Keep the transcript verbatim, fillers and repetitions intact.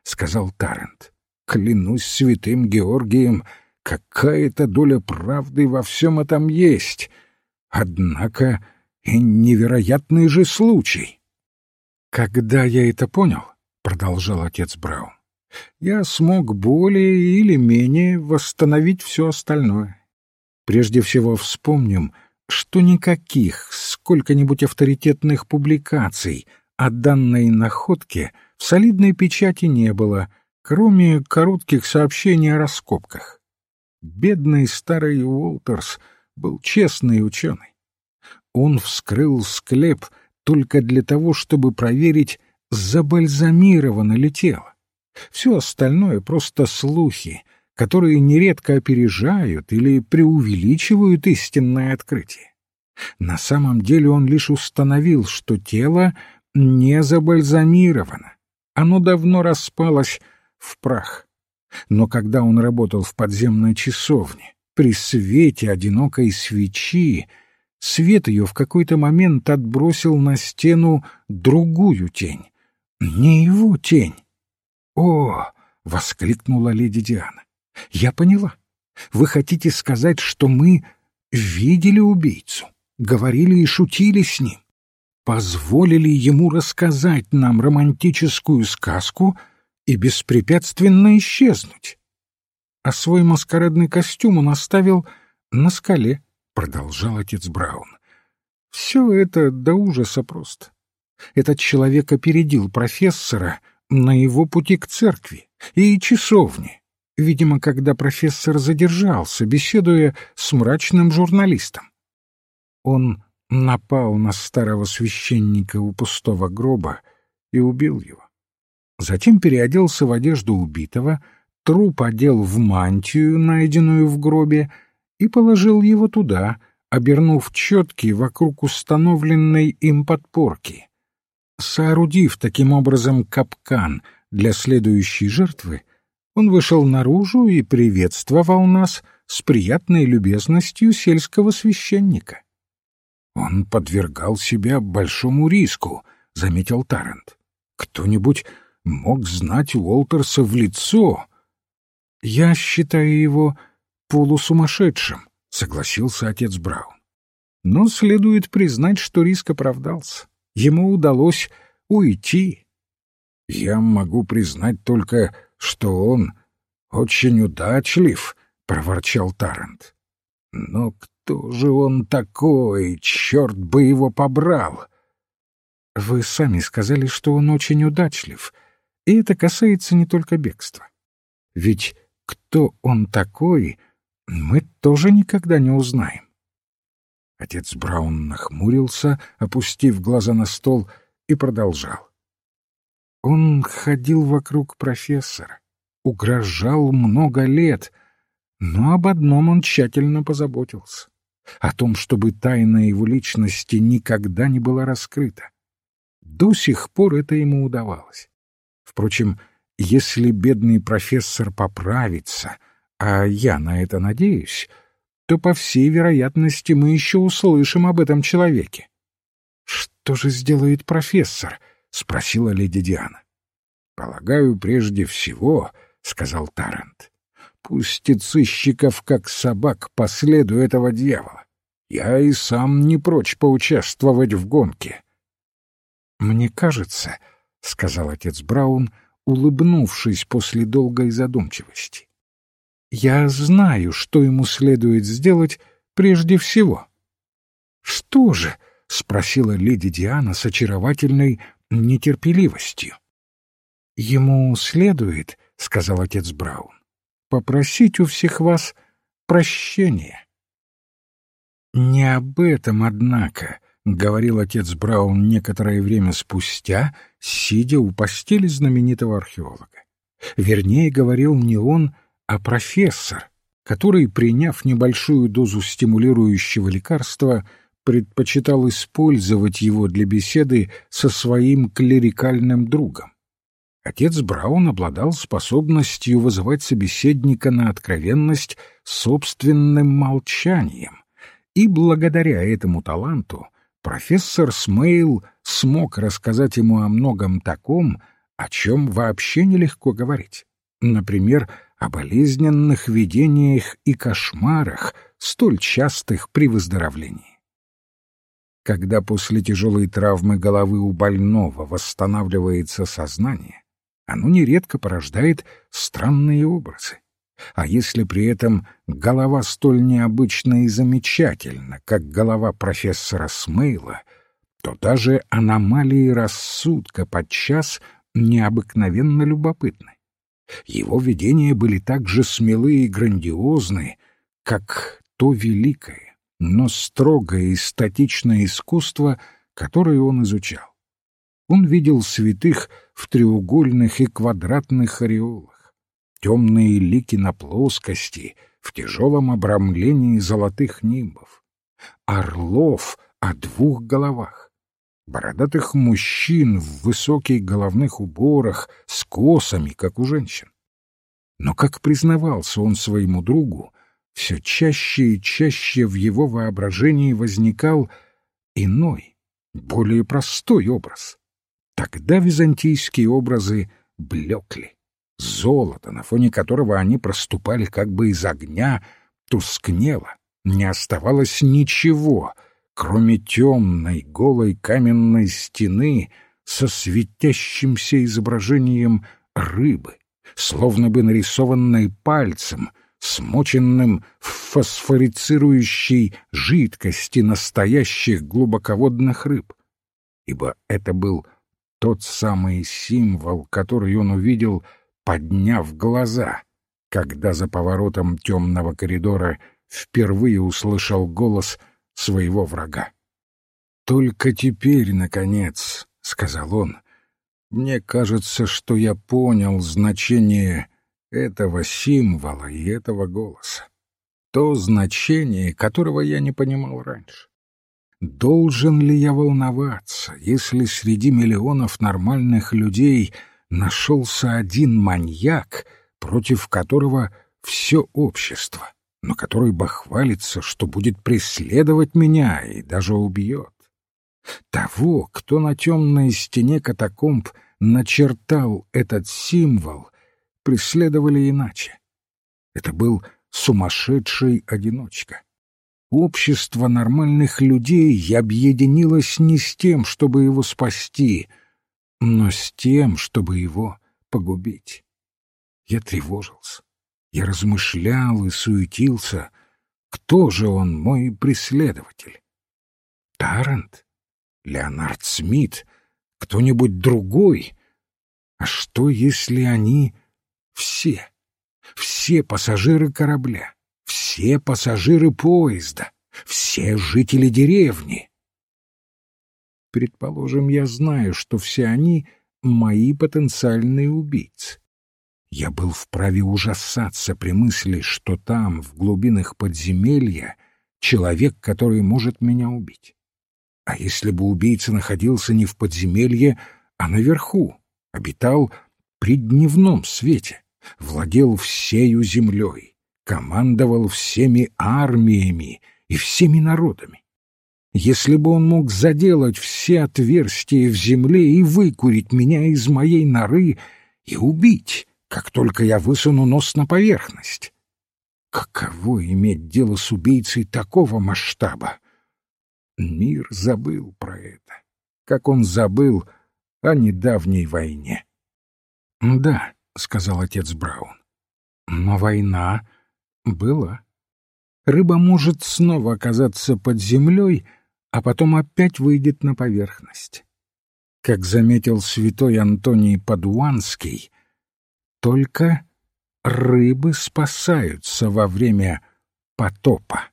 — сказал Таррант. «Клянусь святым Георгием, какая-то доля правды во всем этом есть. Однако и невероятный же случай». «Когда я это понял, — продолжал отец Браун, — я смог более или менее восстановить все остальное. Прежде всего вспомним, что никаких сколько-нибудь авторитетных публикаций о данной находке в солидной печати не было, кроме коротких сообщений о раскопках. Бедный старый Уолтерс был честный ученый. Он вскрыл склеп только для того, чтобы проверить, забальзамировано ли тело. Все остальное — просто слухи, которые нередко опережают или преувеличивают истинное открытие. На самом деле он лишь установил, что тело не забальзамировано. Оно давно распалось в прах. Но когда он работал в подземной часовне, при свете одинокой свечи, свет ее в какой-то момент отбросил на стену другую тень. Не его тень. «О!» — воскликнула леди Диана. «Я поняла. Вы хотите сказать, что мы видели убийцу, говорили и шутили с ним, позволили ему рассказать нам романтическую сказку и беспрепятственно исчезнуть. А свой маскарадный костюм он оставил на скале», — продолжал отец Браун. «Все это до ужаса просто. Этот человек опередил профессора на его пути к церкви и часовне, видимо, когда профессор задержался, беседуя с мрачным журналистом. Он напал на старого священника у пустого гроба и убил его. Затем переоделся в одежду убитого, труп одел в мантию, найденную в гробе, и положил его туда, обернув четки вокруг установленной им подпорки. Соорудив таким образом капкан для следующей жертвы, он вышел наружу и приветствовал нас с приятной любезностью сельского священника. «Он подвергал себя большому риску», — заметил Таррант. «Кто-нибудь мог знать Уолтерса в лицо?» «Я считаю его полусумасшедшим», — согласился отец Браун. «Но следует признать, что риск оправдался. Ему удалось уйти». «Я могу признать только, что он очень удачлив», — проворчал Таррант. «Но кто же он такой? Черт бы его побрал!» «Вы сами сказали, что он очень удачлив, и это касается не только бегства. Ведь кто он такой, мы тоже никогда не узнаем». Отец Браун нахмурился, опустив глаза на стол, и продолжал. «Он ходил вокруг профессора, угрожал много лет, но об одном он тщательно позаботился — о том, чтобы тайна его личности никогда не была раскрыта. До сих пор это ему удавалось. Впрочем, если бедный профессор поправится, а я на это надеюсь, то, по всей вероятности, мы еще услышим об этом человеке». «Что же сделает профессор?» — спросила леди Диана. «Полагаю, прежде всего, — сказал Таррант, — пустит сыщиков, как собак, по следу этого дьявола. Я и сам не прочь поучаствовать в гонке». «Мне кажется, — сказал отец Браун, улыбнувшись после долгой задумчивости, — я знаю, что ему следует сделать прежде всего». «Что же?» — спросила леди Диана с очаровательной нетерпеливостью. «Ему следует, — сказал отец Браун, — попросить у всех вас прощения». «Не об этом, однако, — говорил отец Браун некоторое время спустя, сидя у постели знаменитого археолога. Вернее, говорил не он, а профессор, который, приняв небольшую дозу стимулирующего лекарства, предпочитал использовать его для беседы со своим клерикальным другом. Отец Браун обладал способностью вызывать собеседника на откровенность собственным молчанием, и благодаря этому таланту профессор Смейл смог рассказать ему о многом таком, о чем вообще нелегко говорить. Например, о болезненных видениях и кошмарах, столь частых при выздоровлении. Когда после тяжелой травмы головы у больного восстанавливается сознание, оно нередко порождает странные образы. А если при этом голова столь необычна и замечательна, как голова профессора Смейла, то даже аномалии рассудка подчас необыкновенно любопытны. Его видения были так же смелы и грандиозны, как то великое, но строгое и статичное искусство, которое он изучал. Он видел святых в треугольных и квадратных ореолах, темные лики на плоскости, в тяжелом обрамлении золотых нимбов, орлов о двух головах, бородатых мужчин в высоких головных уборах с косами, как у женщин. Но, как признавался он своему другу, все чаще и чаще в его воображении возникал иной, более простой образ. Тогда византийские образы блекли. Золото, на фоне которого они проступали как бы из огня, тускнело. Не оставалось ничего, кроме темной голой каменной стены со светящимся изображением рыбы, словно бы нарисованной пальцем, смоченным в фосфорицирующей жидкости настоящих глубоководных рыб. Ибо это был тот самый символ, который он увидел, подняв глаза, когда за поворотом темного коридора впервые услышал голос своего врага. «Только теперь, наконец, — сказал он, — мне кажется, что я понял значение этого символа и этого голоса. То значение, которого я не понимал раньше. Должен ли я волноваться, если среди миллионов нормальных людей нашелся один маньяк, против которого все общество, но который бахвалится, что будет преследовать меня и даже убьет? Того, кто на темной стене катакомб начертал этот символ, преследовали иначе. Это был сумасшедший одиночка. Общество нормальных людей объединилось не с тем, чтобы его спасти, но с тем, чтобы его погубить. Я тревожился, я размышлял и суетился. Кто же он, мой преследователь? Таррант? Леонард Смит? Кто-нибудь другой? А что, если они все? Все пассажиры корабля, все пассажиры поезда, все жители деревни? Предположим, я знаю, что все они мои потенциальные убийцы. Я был вправе ужасаться при мысли, что там, в глубинах подземелья, человек, который может меня убить. А если бы убийца находился не в подземелье, а наверху, обитал при дневном свете, владел всею землей, командовал всеми армиями и всеми народами? Если бы он мог заделать все отверстия в земле и выкурить меня из моей норы и убить, как только я высуну нос на поверхность? Каково иметь дело с убийцей такого масштаба? Мир забыл про это, как он забыл о недавней войне. — Да, — сказал отец Браун, — но война была. Рыба может снова оказаться под землей, а потом опять выйдет на поверхность. Как заметил святой Антоний Падуанский, только рыбы спасаются во время потопа.